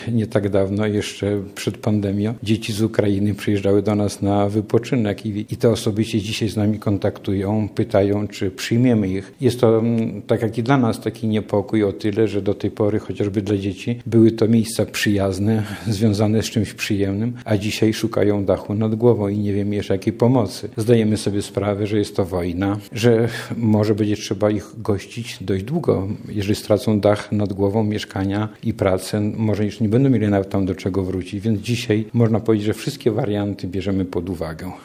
Nie tak dawno, jeszcze przed pandemią, dzieci z Ukrainy przyjeżdżały do nas na wypoczynek i te osoby się dzisiaj z nami kontaktują, pytają, czy przyjmiemy ich. Jest to, tak jak i dla nas, taki niepokój o tyle, że do tej pory, chociażby dla dzieci, były to miejsca przyjazne, związane z czymś przyjemnym, a dzisiaj szukają dachu nad głową i nie wiemy jeszcze jakiej pomocy. Zdajemy sobie sprawę, że jest to wojna, że może będzie trzeba ich gościć dość długo. Jeżeli stracą dach nad głową, mieszkania i pracę, może już nie będą mieli nawet tam do czego wrócić, więc dzisiaj można powiedzieć, że wszystkie warianty bierzemy pod uwagę.